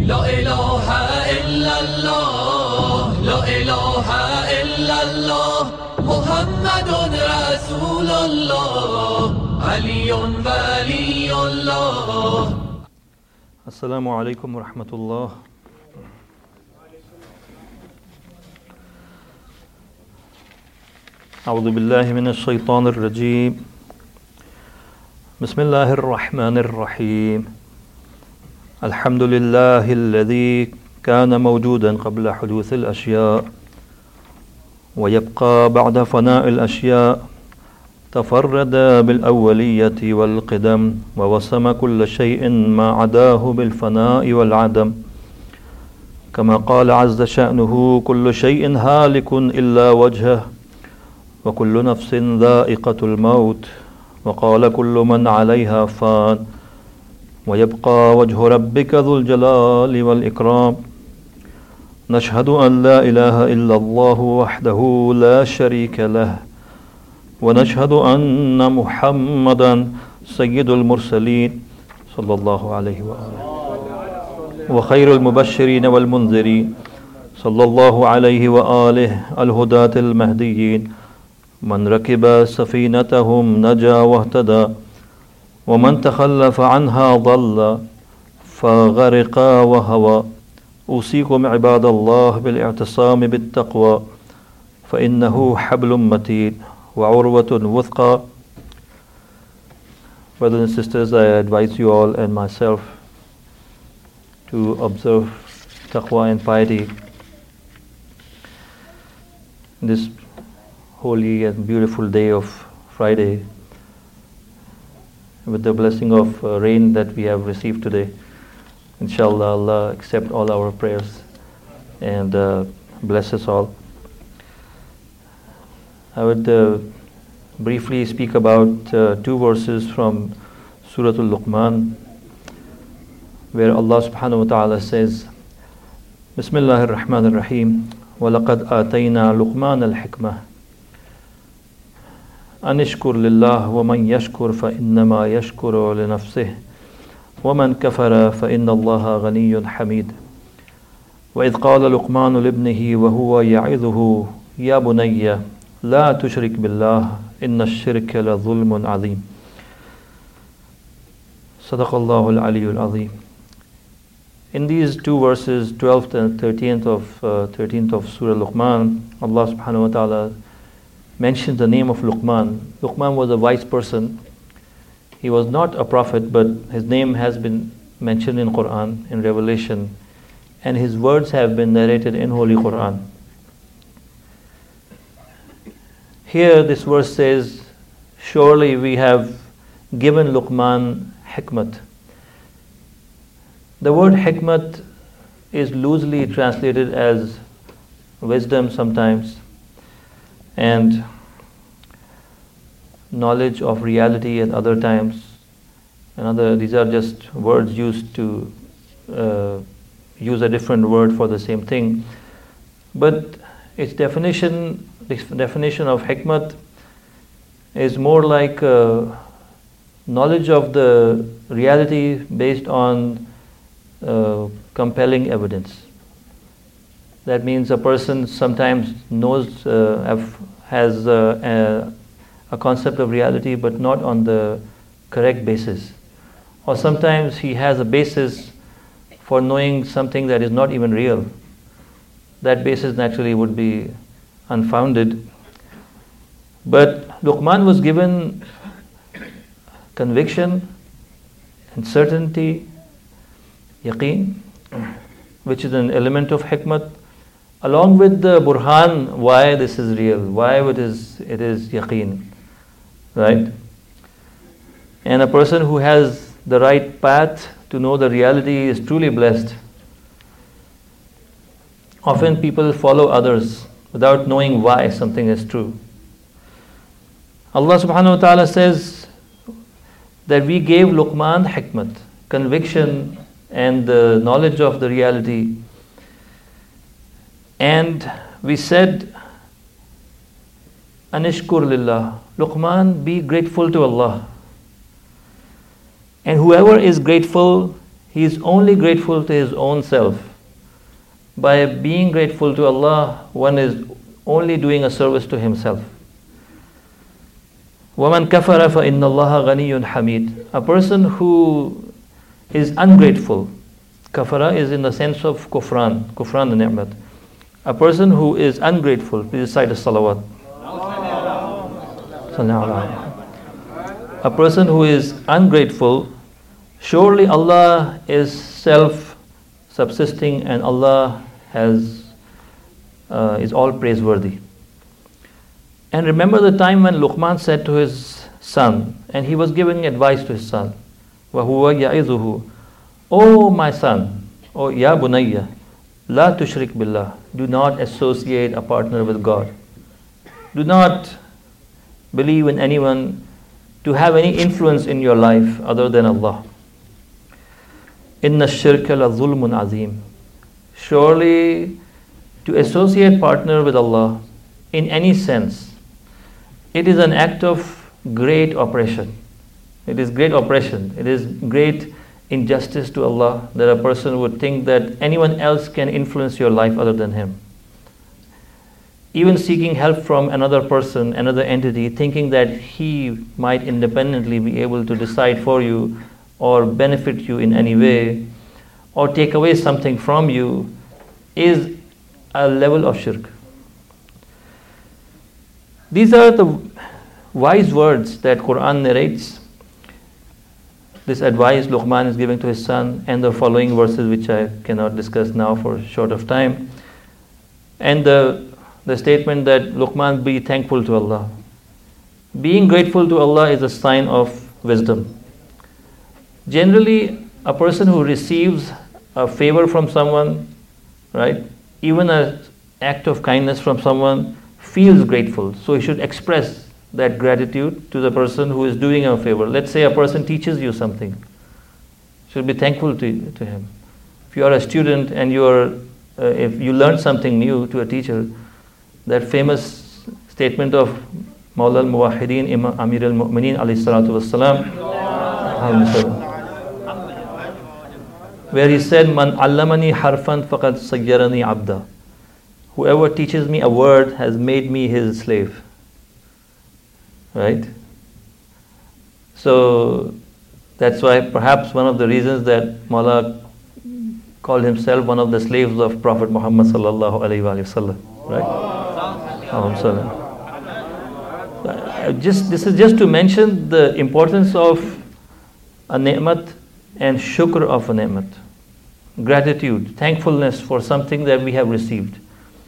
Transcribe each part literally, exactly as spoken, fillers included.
لا إله إلا الله لا إله إلا الله محمد رسول الله علي ولي الله. السلام عليكم ورحمة الله. أعوذ بالله من الشيطان الرجيم. بسم الله الرحمن الرحيم. الحمد لله الذي كان موجودا قبل حدوث الأشياء ويبقى بعد فناء الأشياء، تفرد بالأولية والقدم ووسم كل شيء ما عداه بالفناء والعدم، كما قال عز شأنه: كل شيء هالك إلا وجهه وكل نفس ذائقة الموت، وقال كل من عليها فان ويبقى وجه ربك ذو الجلال والإكرام. نشهد أن لا إله إلا الله وحده لا شريك له، ونشهد أن محمدا سيد المرسلين صلى الله عليه وآله، وخير المبشرين والمنذرين صلى الله عليه وآله، الهداة المهديين، من ركب سفينتهم نجا واهتدى، ومن تخلف عنها ضل فغرق وهوى. أوصيكم عباد الله بالاعتصام بالتقوى، فإنه حبل متين وعروة وثقى. Brothers and sisters, I advise you all and myself to observe taqwa and piety this holy and beautiful day of Friday, with the blessing of uh, rain that we have received today. Inshallah, Allah accept all our prayers and uh, bless us all. I would uh, briefly speak about uh, two verses from Surah Al-Luqman, where Allah subhanahu wa ta'ala says, Bismillahir Rahmanir Rahim, وَلَقَدْ آتَيْنَا لُقْمَانَ الْحِكْمَةِ أن اشكر لله ومن يشكر فإنما يشكر لنفسه ومن كفر فإن الله غني حميد. وإذ قال لقمان لابنه وهو يعظه يا بني لا تشرك بالله إن الشرك لظلم عظيم. صدق الله العلي العظيم. In these two verses, twelfth and thirteenth of uh, thirteenth of Surah Luqman, Allah subhanahu wa ta'ala mentions the name of Luqman. Luqman was a wise person. He was not a prophet, but his name has been mentioned in Quran, in Revelation, and his words have been narrated in Holy Quran. Here this verse says, surely we have given Luqman hikmat. The word hikmat is loosely translated as wisdom sometimes, and knowledge of reality at other times. Another, these are just words used to uh, use a different word for the same thing. But its definition, the definition of hikmat is more like uh, knowledge of the reality based on uh, compelling evidence. That means a person sometimes knows, uh, have, has uh, a, a concept of reality, but not on the correct basis. Or sometimes he has a basis for knowing something that is not even real. That basis naturally would be unfounded. But Luqman was given conviction and certainty, yaqeen, which is an element of hikmat, along with the burhan, why this is real, why it is it is yaqeen, right? And a person who has the right path to know the reality is truly blessed. Often people follow others without knowing why something is true. Allah subhanahu wa ta'ala says that we gave Luqman hikmat, conviction and the knowledge of the reality. And we said, Anishkur lillah, Luqman, be grateful to Allah. And whoever is grateful, he is only grateful to his own self. By being grateful to Allah, one is only doing a service to himself. وَمَنْ كَفَرَ فَإِنَّ اللَّهَ غَنِيٌّ حَمِيدٌ. A person who is ungrateful, kafara is in the sense of kufran, kufran the ni'mat. A person who is ungrateful, please recite the salawat. A person who is ungrateful, surely Allah is self-subsisting and Allah has uh, is all praiseworthy. And remember the time when Luqman said to his son, and he was giving advice to his son, وَهُوَ يَعِظُهُ, O my son, O ya bunayya, la tushrik billah, do not associate a partner with God. Do not believe in anyone to have any influence in your life other than Allah. Inna shirka la zulmun azim. Surely to associate partner with Allah in any sense, it is an act of great oppression. It is great oppression. It is great injustice to Allah that a person would think that anyone else can influence your life other than Him. Even seeking help from another person, another entity, thinking that he might independently be able to decide for you or benefit you in any way or take away something from you is a level of shirk. These are the wise words that Quran narrates. This advice Luqman is giving to his son, and the following verses which I cannot discuss now for short of time. And the, the statement that Luqman be thankful to Allah. Being grateful to Allah is a sign of wisdom. Generally, a person who receives a favor from someone, right, even an act of kindness from someone, feels grateful. So he should express that gratitude to the person who is doing a favor. Let's say a person teaches you something. You should be thankful to, to him. If you are a student and you are, uh, if you learn something new to a teacher, that famous statement of Mawla al-Muwahhideen Imam Amir al-Mu'mineen alayhi salatu wassalam, where he said, Man allamani harfan faqad sayyarani abda. Whoever teaches me a word has made me his slave. Right? So that's why perhaps one of the reasons that Mawla called himself one of the slaves of Prophet Muhammad sallallahu alaihi wasallam. Right? Uh, just this is just to mention the importance of a ni'mat and shukr of a ni'mat. Gratitude, thankfulness for something that we have received.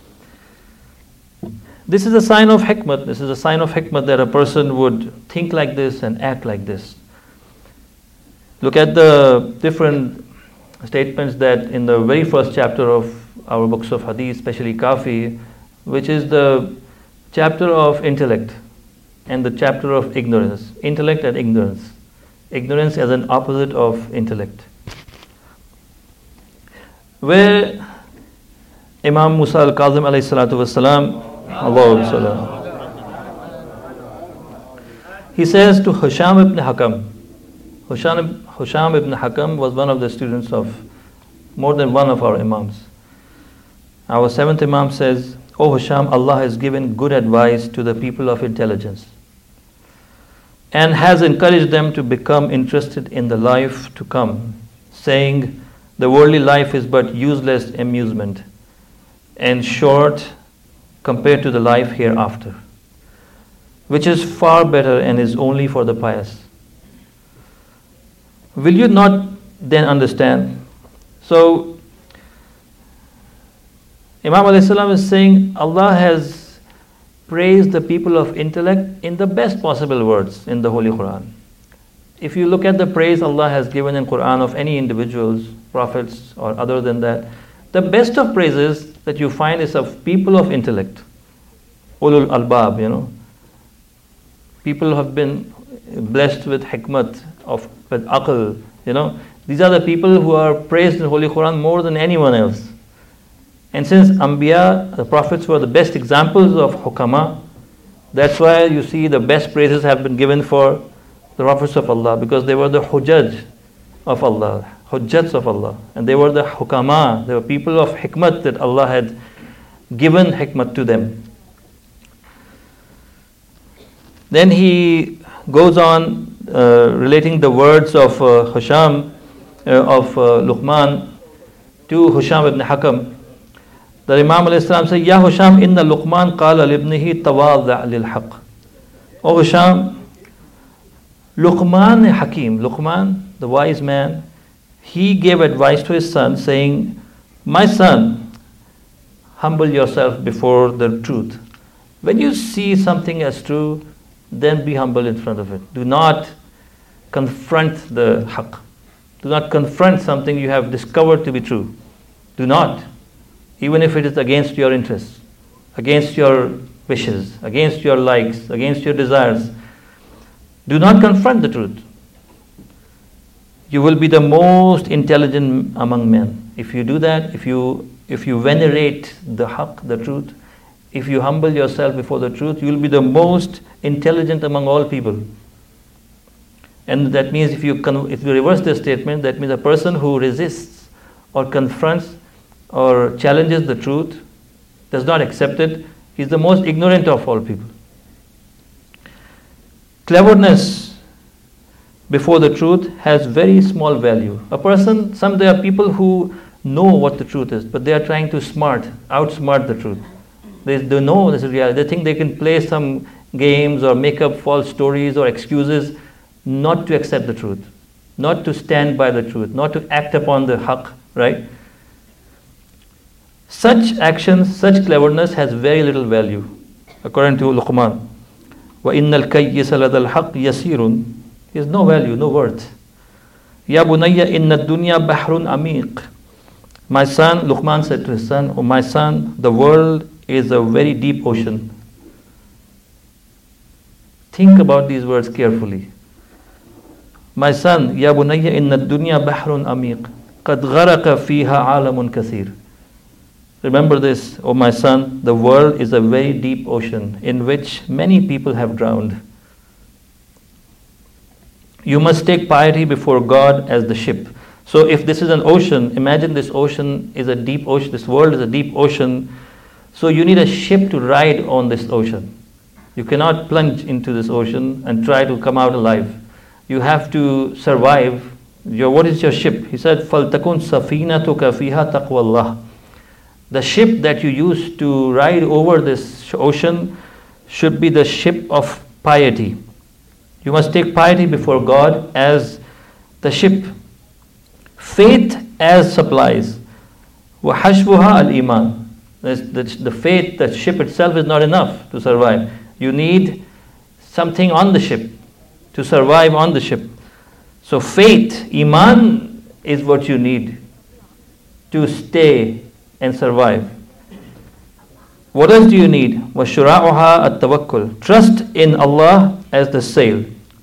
This is a sign of hikmat. This is a sign of hikmat that a person would think like this and act like this. Look at the different statements that in the very first chapter of our books of hadith, especially Kafi, which is the chapter of intellect and the chapter of ignorance. Intellect and ignorance. Ignorance as an opposite of intellect. Where Imam Musa al-Kazim alayhi salatu wasalam, he says to Hisham ibn Hakam, Hisham, Hisham ibn Hakam was one of the students of more than one of our Imams. Our seventh Imam says, O Hisham, Allah has given good advice to the people of intelligence and has encouraged them to become interested in the life to come, saying, the worldly life is but useless amusement and short compared to the life hereafter, which is far better and is only for the pious. Will you not then understand? So, Imam alayhi salam is saying Allah has praised the people of intellect in the best possible words in the Holy Quran. If you look at the praise Allah has given in Quran of any individuals, prophets or other than that, the best of praises that you find is of people of intellect. Ulul albab, you know. People have been blessed with hikmat, of with aql, you know. These are the people who are praised in Holy Quran more than anyone else. And since Anbiya, the prophets, were the best examples of hukama, that's why you see the best praises have been given for the prophets of Allah, because they were the hujjaj of Allah. hujjats of Allah. And they were the hukama, they were people of hikmat that Allah had given hikmat to them. Then he goes on uh, relating the words of uh, Hisham, uh, of uh, Luqman to Hisham ibn Hakam. The Imam alayhi salam said, Ya Hisham, inna Luqman qala libnihi tawadha' lil haqq. O Hisham, Luqman Hakim, Luqman, the wise man, he gave advice to his son saying, my son, humble yourself before the truth. When you see something as true, then be humble in front of it. Do not confront the haqq. Do not confront something you have discovered to be true. Do not. Even if it is against your interests, against your wishes, against your likes, against your desires. Do not confront the truth. You will be the most intelligent among men. If you do that, if you if you venerate the haqq, the truth, if you humble yourself before the truth, you will be the most intelligent among all people. And that means if you con- if you reverse this statement, that means a person who resists or confronts or challenges the truth, does not accept it, is the most ignorant of all people. Cleverness before the truth has very small value. A person, some there are people who know what the truth is, but they are trying to smart, outsmart the truth. They, they know this is reality. They think they can play some games or make up false stories or excuses not to accept the truth, not to stand by the truth, not to act upon the haqq, right? Such actions, such cleverness has very little value, according to Luqman. وَإِنَّ الْكَيِّسَ لَدَى الْحَقِّ يَسِيرٌ. He has no value, no worth. يَا بُنَيَّ إِنَّ الدُّنْيَا بَحْرٌ أَمِيقٌ. My son, Luqman said to his son, oh my son, the world is a very deep ocean. Think about these words carefully. My son, يَا بُنَيَّ إِنَّ الدُّنْيا بَحْرٌ أَمِيقٌ قَدْ غَرَقَ فِيهَا عَالَمٌ كَثِيرٌ. Remember this, O my son, the world is a very deep ocean in which many people have drowned. You must take piety before God as the ship. So if this is an ocean, imagine this ocean is a deep ocean, this world is a deep ocean, so you need a ship to ride on this ocean. You cannot plunge into this ocean and try to come out alive. You have to survive. Your, what is your ship? He said, فَلْتَكُنْ سَفِينَتُكَ فِيهَا تَقْوَى اللَّهِ. The ship that you use to ride over this ocean should be the ship of piety. You must take piety before God as the ship. Faith as supplies. وَحَشْبُهَا الْإِيمَانِ. The, the faith, the ship itself is not enough to survive. You need something on the ship to survive on the ship. So faith, iman, is what you need to stay and survive. What else do you need? وَشُرَاعُهَا التَّوَكُّلِ. Trust in Allah as the sail.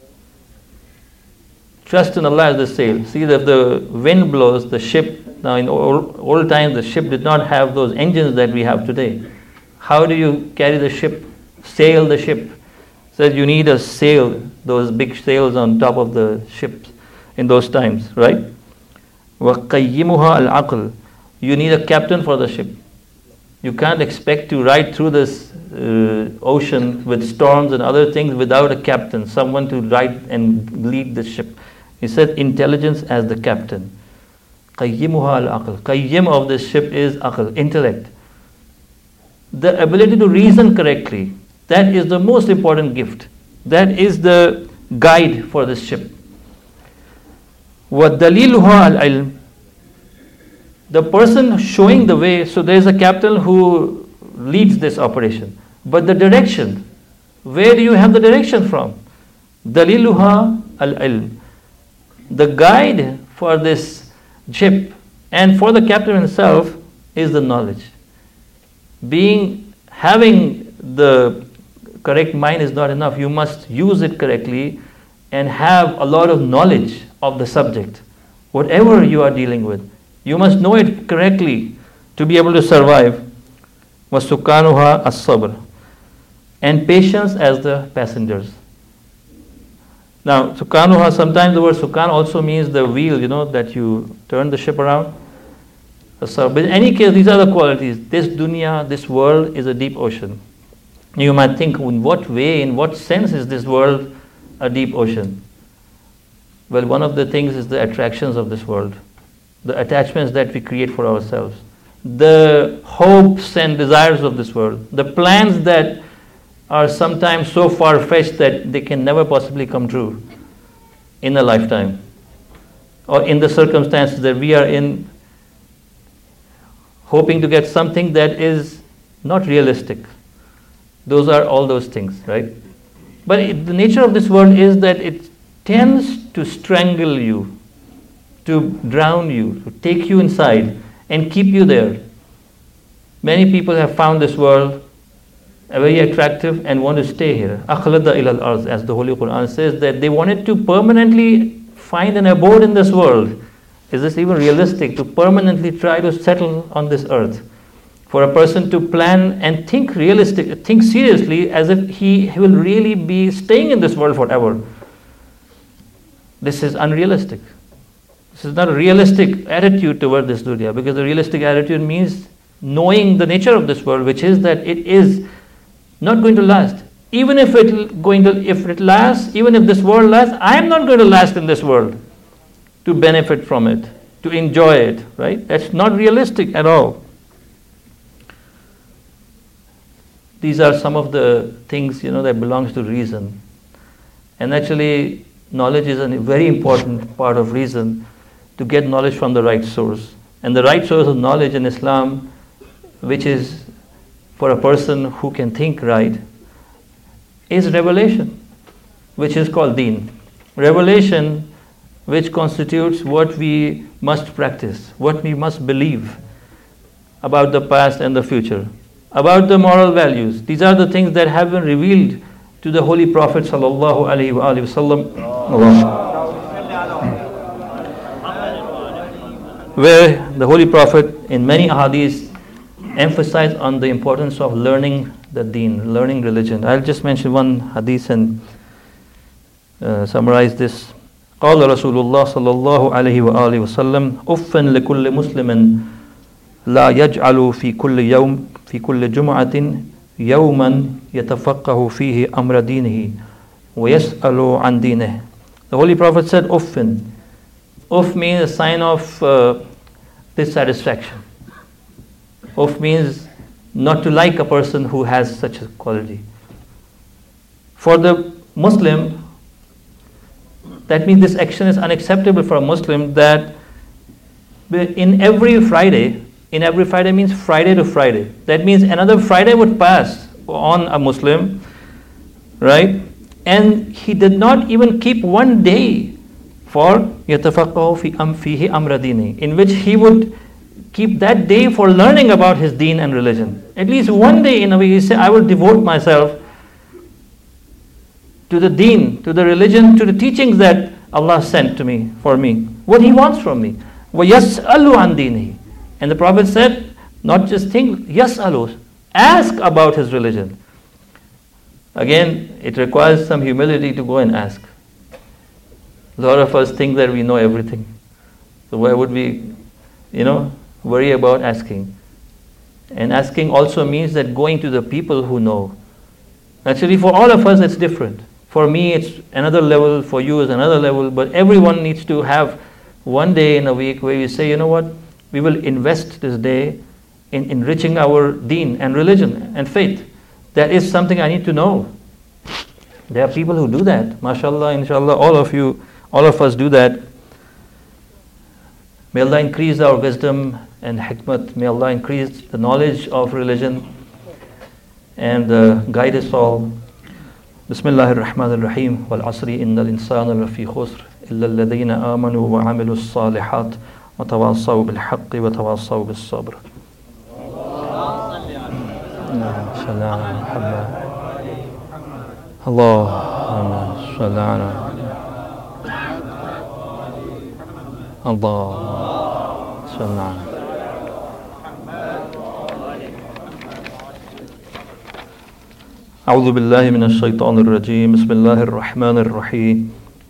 Trust in Allah as the sail. See, that if the wind blows, the ship, now in old, old times the ship did not have those engines that we have today. How do you carry the ship, sail the ship? So you need a sail, those big sails on top of the ships in those times, right? وَقَيِّمُهَا الْعَقْلِ. You need a captain for the ship. You can't expect to ride through this uh, ocean with storms and other things without a captain, someone to ride and lead the ship. He said intelligence as the captain. قَيِّمُهَا الْعَقْلِ. Qayyim of this ship is aql, intellect. The ability to reason correctly. That is the most important gift. That is the guide for this ship. وَدَلِيلُهَا الْعِلْمِ. The person showing the way, so there is a captain who leads this operation. But the direction, where do you have the direction from? Daliluha al-ilm. The guide for this ship and for the captain himself is the knowledge. Being, having the correct mind is not enough. You must use it correctly and have a lot of knowledge of the subject. Whatever you are dealing with, you must know it correctly to be able to survive. وَسُكَّانُهَا الصَّبْرِ. And patience as the passengers. Now, sukanuha, sometimes the word sukan also means the wheel, you know, that you turn the ship around. So, but in any case, these are the qualities. This dunya, this world is a deep ocean. You might think, in what way, in what sense is this world a deep ocean? Well, one of the things is the attractions of this world, the attachments that we create for ourselves, the hopes and desires of this world, the plans that are sometimes so far-fetched that they can never possibly come true in a lifetime, or in the circumstances that we are in, hoping to get something that is not realistic. Those are all those things, right? But it, the nature of this world is that it tends to strangle you, to drown you, to take you inside and keep you there. Many people have found this world very attractive and want to stay here. Akhlada ila al-arz, as the Holy Quran says, that they wanted to permanently find an abode in this world. Is this even realistic, to permanently try to settle on this earth? For a person to plan and think realistic, think seriously as if he will really be staying in this world forever. This is unrealistic. This is not a realistic attitude toward this dunya, because the realistic attitude means knowing the nature of this world, which is that it is not going to last. Even if it going to, if it lasts, even if this world lasts, I am not going to last in this world to benefit from it, to enjoy it, right? That's not realistic at all. These are some of the things, you know, that belongs to reason. And actually, knowledge is a very important part of reason, to get knowledge from the right source. And the right source of knowledge in Islam, which is for a person who can think right, is revelation, which is called deen. Revelation, which constitutes what we must practice, what we must believe about the past and the future, about the moral values. These are the things that have been revealed to the Holy Prophet sallallahu alaihi wasallam, where the Holy Prophet in many ahadith emphasized on the importance of learning the deen, learning religion. I'll just mention one hadith and uh, summarize this. قال رسول الله صلى الله عليه وآله وسلم أفًا لكل مسلم لا يجعل في كل يوم في كل جمعة يوما يتفقه فيه أمر دينه ويسأل عن دينه. The Holy Prophet said أفًا. Uff means a sign of uh, dissatisfaction. Uff means not to like a person who has such a quality. For the Muslim, that means this action is unacceptable for a Muslim, that in every Friday, in every Friday means Friday to Friday. That means another Friday would pass on a Muslim, right? And he did not even keep one day for يَتَفَقَّهُ فِي أَمْ فِيهِ أَمْرَ دِينِهِ, in which he would keep that day for learning about his deen and religion. At least one day in a week, he said, I will devote myself to the deen, to the religion, to the teachings that Allah sent to me, for me, what He wants from me. وَيَسْأَلُ عَنْ دِينِهِ. And the Prophet said, not just think, يَسْأَلُ, ask about his religion. Again, it requires some humility to go and ask. A lot of us think that we know everything. So why would we, you know, worry about asking? And asking also means that going to the people who know. Actually, for all of us, it's different. For me, it's another level. For you, it's another level. But everyone needs to have one day in a week where we say, you know what, we will invest this day in enriching our deen and religion and faith. That is something I need to know. There are people who do that. MashaAllah, inshallah, all of you, all of us do that. May Allah increase our wisdom and hikmat. May Allah increase the knowledge of religion and uh, guide us all. Bismillahir Rahmanir Rahim. Wal asri innal insana lafi khusr illa alladhina amanu wa amilus salihat wa tawassaw bil haqqi wa tawassaw bis sabr. Allahumma salli ala Allah salli ala أعوذ بالله من الشيطان الرجيم بسم الله الرحمن الرحيم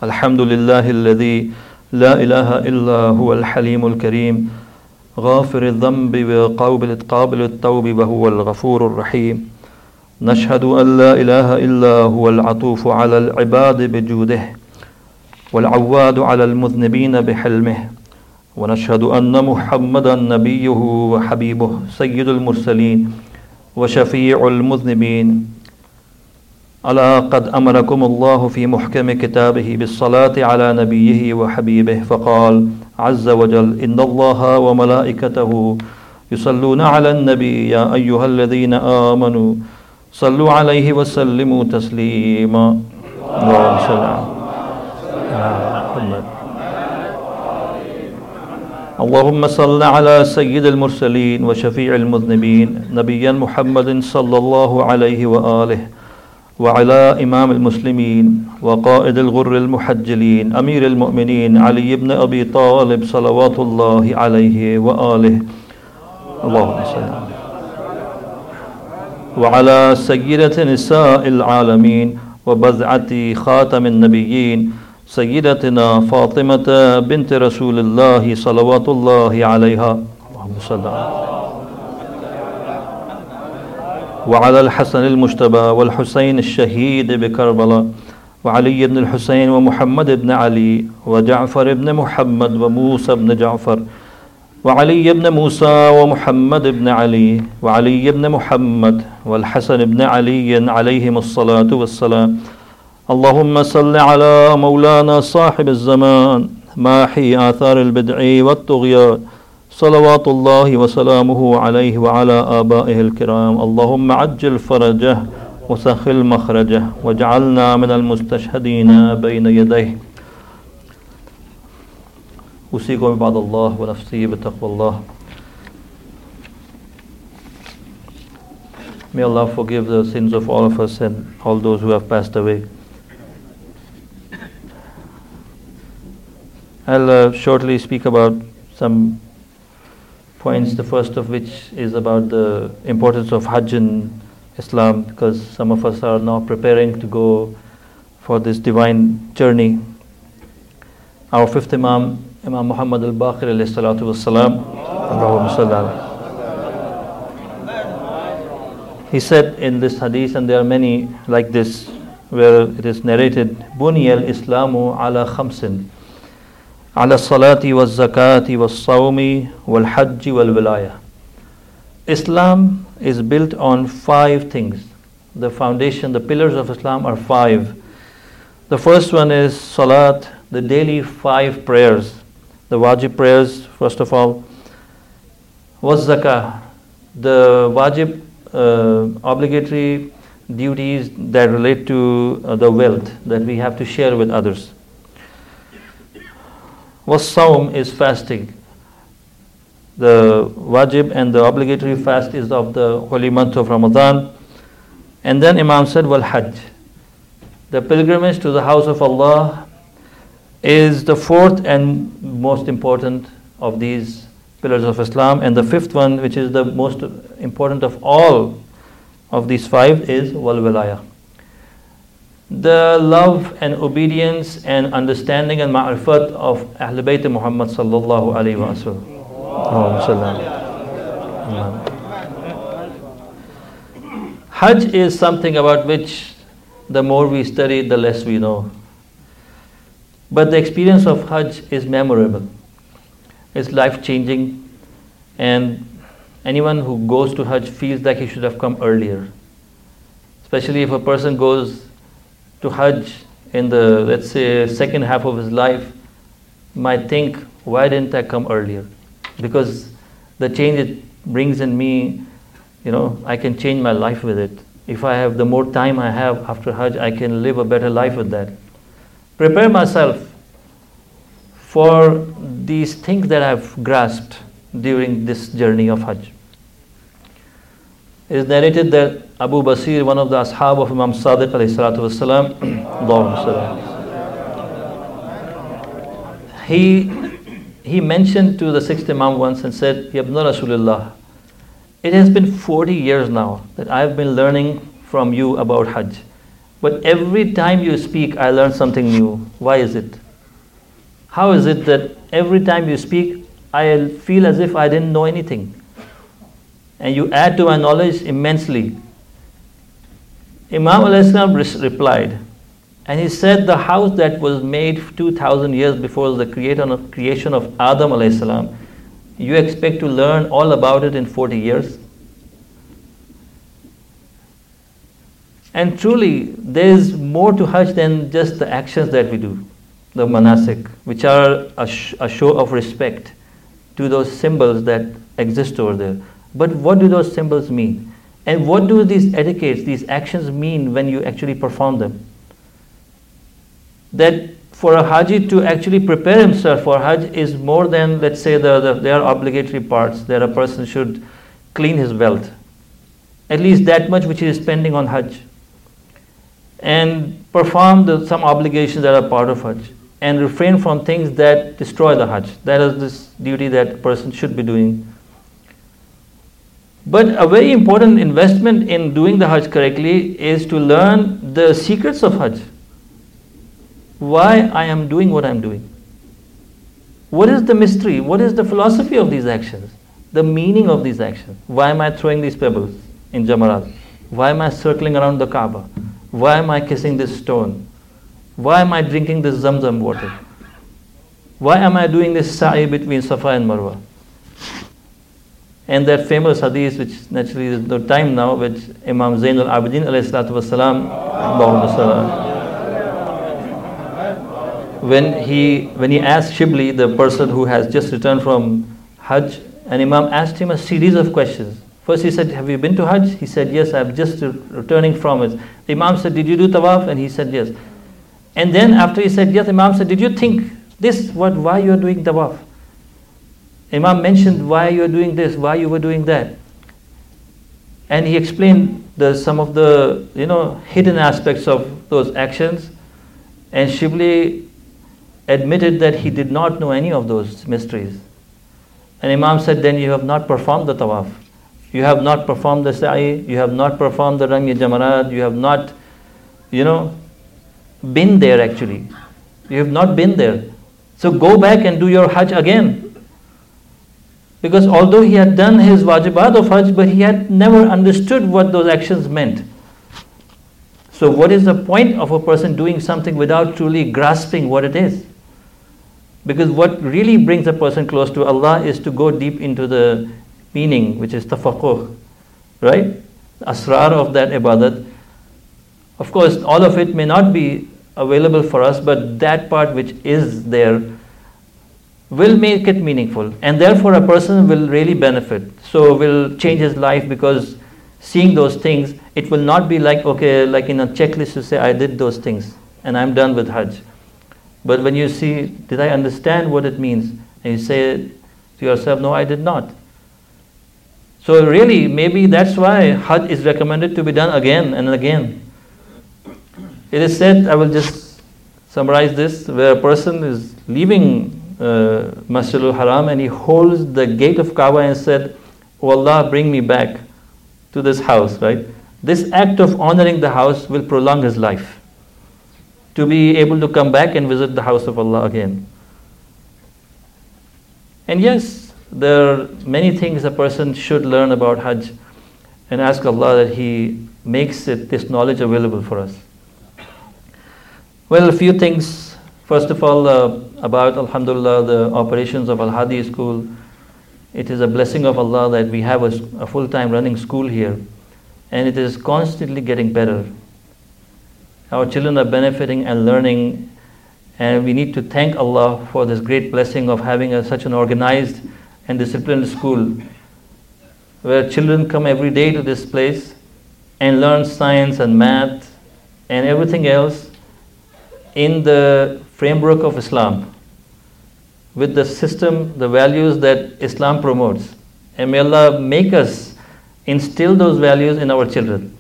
الحمد لله الذي لا إله إلا هو الحليم الكريم غافر الذنب وقابل قابل التوب وهو الغفور الرحيم نشهد أن لا إله إلا هو العطوف على العباد بجوده والعواد على المذنبين بحلمه ونشهد أن محمدا نبيه وحبيبه سيد المرسلين وشفيع المذنبين ألا قد أمركم الله في محكم كتابه بالصلاة على نبيه وحبيبه فقال عز وجل إن الله وملائكته يصلون على النبي يا أيها الذين آمنوا صلوا عليه وسلموا تسليما اللهم صل على محمد اللهم صل على سيد المرسلين وشفيع المذنبين نبيا محمد صلى الله عليه وآله وعلى إمام المسلمين وقائد الغر المحجلين أمير المؤمنين علي بن أبي طالب صلوات الله عليه وآله اللهم صل وعلى سيدة نساء العالمين وبذعة خاتم النبيين سيدتنا فاطمة بنت رسول الله صلوات الله عليها اللهم صل وعلى الحسن المجتبى والحسين الشهيد بكربلاء وعلي بن الحسين ومحمد بن علي وجعفر بن محمد وموسى بن جعفر وعلي بن موسى ومحمد بن علي وعلي بن محمد والحسن بن علي عليهم الصلاة والسلام اللهم صل على مولانا صاحب الزمان ماحي آثار البدع والطغيان صلوات الله وسلامه عليه وعلى آبائه الكرام اللهم عجل فرجه وسخل مخرجه واجعلنا من المستشهدين بين يديه أوصيكم بعد الله ونفسي بتقوى الله. May Allah forgive the sins of all of us and all those who have passed away. I'll uh, shortly speak about some points, the first of which is about the importance of Hajj in Islam, because some of us are now preparing to go for this divine journey. Our fifth Imam, Imam Muhammad al-Baqir alayhi salatu wassalam, Allahumma salli alayhi. He said in this hadith, and there are many like this, where it is narrated, Buni al-Islamu ala khamsin, ala salati wal zakati wal sawmi wal hajji wal wilaya. Islam is built on five things. The foundation, the pillars of Islam are five. The first one is salat, the daily five prayers, the wajib prayers, first of all. Was zakah, the wajib uh, obligatory duties that relate to uh, the wealth that we have to share with others. Was sawm is fasting. The wajib and the obligatory fast is of the holy month of Ramadan. And then Imam said, wal hajj. The pilgrimage to the house of Allah is the fourth and most important of these pillars of Islam. And the fifth one, which is the most important of all of these five, is wal wilaya. The love and obedience and understanding and ma'rifat of Ahl Bayt Muhammad sallallahu alayhi wa sallam. Hajj is something about which the more we study, the less we know. But the experience of Hajj is memorable. It's life-changing, and anyone who goes to Hajj feels like he should have come earlier. Especially if a person goes to Hajj in the, let's say, second half of his life, might think, why didn't I come earlier? Because the change it brings in me, you know, I can change my life with it. If I have, the more time I have after Hajj, I can live a better life with that. Prepare myself for these things that I've grasped during this journey of Hajj. It is narrated that Abu Basir, one of the ashab of Imam Sadiq alayhi salatu wasalam, he, he mentioned to the sixth Imam once and said, Yabna Rasulullah, it has been forty years now that I have been learning from you about Hajj. But every time you speak, I learn something new. Why is it? How is it that every time you speak, I feel as if I didn't know anything? And you add to my knowledge immensely. Imam alayhi salam replied, and he said, the house that was made two thousand years before the creation of Adam alayhi salam, you expect to learn all about it in forty years? And truly, there is more to Hajj than just the actions that we do, the manasik, which are a, sh- a show of respect to those symbols that exist over there. But what do those symbols mean? And what do these etiquettes, these actions mean when you actually perform them? That for a Haji to actually prepare himself for Hajj is more than, let's say, the, the there are obligatory parts that a person should clean his wealth. At least that much which he is spending on Hajj. And perform the, some obligations that are part of Hajj. And refrain from things that destroy the Hajj. That is this duty that a person should be doing. But a very important investment in doing the Hajj correctly is to learn the secrets of Hajj. Why I am doing what I am doing. What is the mystery? What is the philosophy of these actions? The meaning of these actions. Why am I throwing these pebbles in Jamarat? Why am I circling around the Kaaba? Why am I kissing this stone? Why am I drinking this Zamzam water? Why am I doing this sa'i between Safa and Marwa? And that famous hadith, which naturally is no time now, which Imam Zainul Abidin alayhi salatu wasalam, when he when he asked Shibli, the person who has just returned from Hajj, and Imam asked him a series of questions. First he said, have you been to Hajj? He said, yes, I'm just returning from it. The Imam said, did you do tawaf? And he said, yes. And then after he said, yes, Imam said, did you think this, what, why you are doing tawaf? Imam mentioned why you are doing this, why you were doing that. And he explained the, some of the, you know, hidden aspects of those actions. And Shibli admitted that he did not know any of those mysteries. And Imam said, then you have not performed the tawaf. You have not performed the sa'i, you have not performed the Rami Jamarat, you have not, you know, been there actually. You have not been there. So go back and do your Hajj again. Because although he had done his wajibat of Hajj, but he had never understood what those actions meant. So what is the point of a person doing something without truly grasping what it is? Because what really brings a person close to Allah is to go deep into the meaning, which is tafaqquh, right? Asrar of that ibadat. Of course, all of it may not be available for us, but that part which is there will make it meaningful. And therefore a person will really benefit. So will change his life, because seeing those things, it will not be like, okay, like in a checklist you say, I did those things and I'm done with Hajj. But when you see, did I understand what it means? And you say to yourself, no, I did not. So really, maybe that's why Hajj is recommended to be done again and again. It is said, I will just summarize this, where a person is leaving uh, Masjidul Haram and he holds the gate of Kaaba and said, oh Allah, bring me back to this house, right? This act of honoring the house will prolong his life, to be able to come back and visit the house of Allah again. And yes, there are many things a person should learn about Hajj, and ask Allah that He makes it, this knowledge available for us. Well, a few things. First of all, uh, about Alhamdulillah, the operations of Al-Hadi School. It is a blessing of Allah that we have a, a full-time running school here, and it is constantly getting better. Our children are benefiting and learning, and we need to thank Allah for this great blessing of having a, such an organized and disciplined school, where children come every day to this place and learn science and math and everything else in the framework of Islam, with the system, the values that Islam promotes. And may Allah make us instill those values in our children.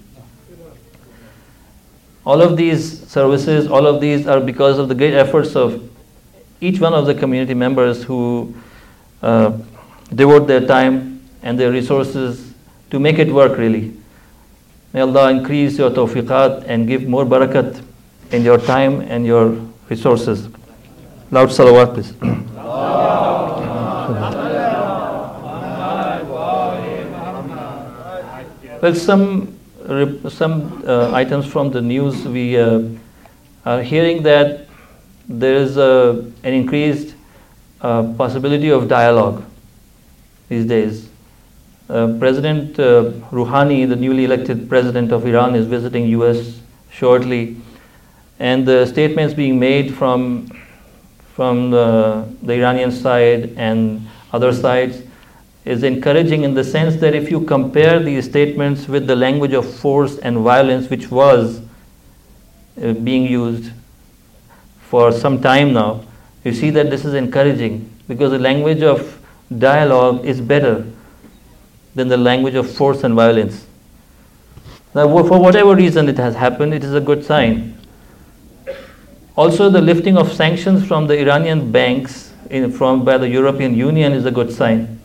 All of these services, all of these are because of the great efforts of each one of the community members who uh, devote their time and their resources to make it work really. May Allah increase your tawfiqat and give more barakat in your time and your resources. Loud salawat, please. Well, some some uh, items from the news, we uh, are hearing that there is a, an increased uh, possibility of dialogue these days. Uh, President uh, Rouhani, the newly elected president of Iran, is visiting U S shortly, and the statements being made from from the, the Iranian side and other sides is encouraging, in the sense that if you compare these statements with the language of force and violence which was uh, being used for some time now, you see that this is encouraging, because the language of dialogue is better than the language of force and violence. Now, for whatever reason it has happened, it is a good sign. Also, the lifting of sanctions from the Iranian banks in, from by the European Union is a good sign.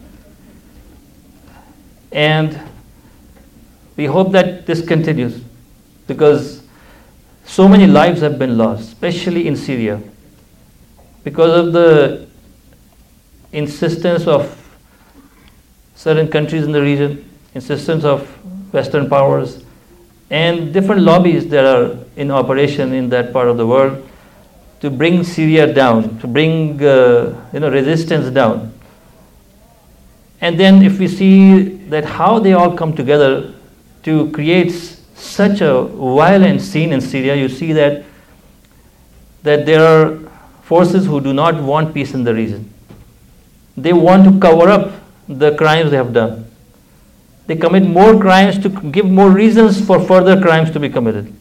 And we hope that this continues, because so many lives have been lost, especially in Syria, because of the insistence of certain countries in the region, insistence of Western powers, and different lobbies that are in operation in that part of the world to bring Syria down, to bring uh, you know resistance down. And then if we see that how they all come together to create such a violent scene in Syria, you see that that there are forces who do not want peace in the region. They want to cover up the crimes they have done. They commit more crimes to give more reasons for further crimes to be committed.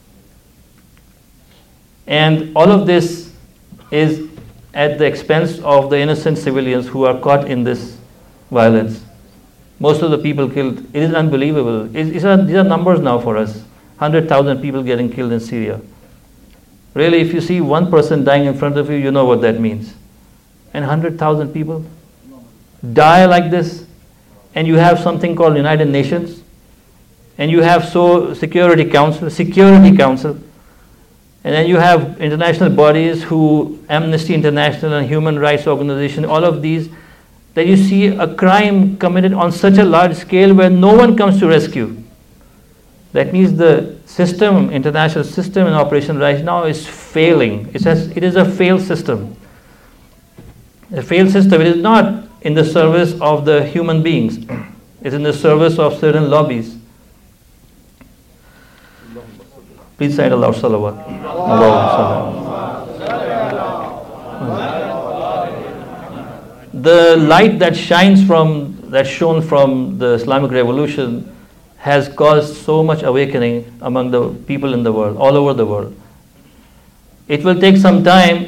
And all of this is at the expense of the innocent civilians who are caught in this violence. Most of the people killed, it is unbelievable. It's, it's a, these are numbers now for us. one hundred thousand people getting killed in Syria. Really, if you see one person dying in front of you, you know what that means. And one hundred thousand people die like this, and you have something called United Nations, and you have so Security Council, Security Council, and then you have international bodies who, Amnesty International and Human Rights Organization, all of these, that you see a crime committed on such a large scale where no one comes to rescue. That means the system, international system in operation right now is failing. It, has, it is a failed system. A failed system. It is not in the service of the human beings. It's in the service of certain lobbies. Please say Allah salawat. The light that shines from, that shone from the Islamic Revolution has caused so much awakening among the people in the world, all over the world. It will take some time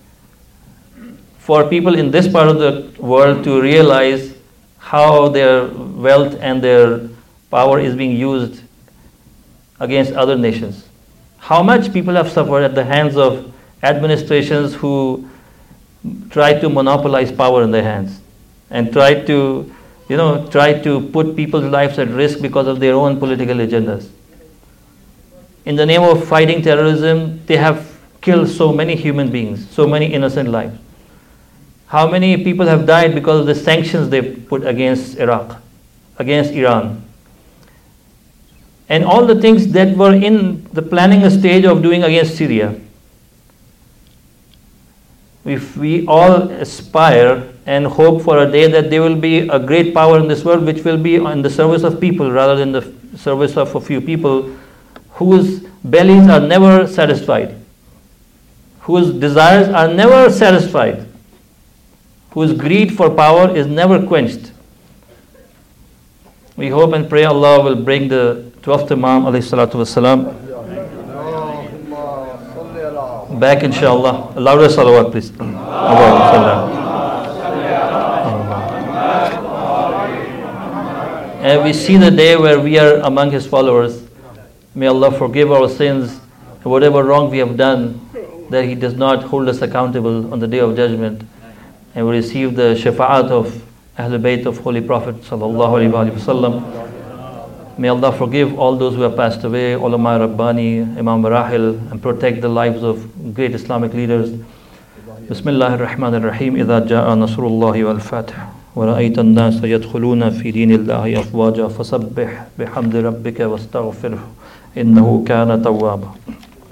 for people in this part of the world to realize how their wealth and their power is being used against other nations. How much people have suffered at the hands of administrations who try to monopolize power in their hands and try to, you know, try to put people's lives at risk because of their own political agendas. In the name of fighting terrorism, they have killed so many human beings, so many innocent lives. How many people have died because of the sanctions they put against Iraq, against Iran? And all the things that were in the planning stage of doing against Syria. If we all aspire and hope for a day that there will be a great power in this world which will be in the service of people rather than the service of a few people whose bellies are never satisfied, whose desires are never satisfied, whose greed for power is never quenched. We hope and pray Allah will bring the twelfth Imam alayhi salatu wasalam back, inshallah. Louder salawat, please. And we see the day where we are among His followers. May Allah forgive our sins and whatever wrong we have done, that He does not hold us accountable on the day of judgment, and we receive the shafa'at of Ahlul Bayt of Holy Prophet sallallahu alaihi wasallam. May Allah forgive all those who have passed away, Ulama Rabbani, Imam Rahil, and protect the lives of great Islamic leaders. Bismillah ar-Rahman ar-Rahim. إذا جاء نصر الله والفتح ورأيت الناس يدخلون في دين الله أفواجا فسبح بحمد ربك واستغفره إنه كان توابا.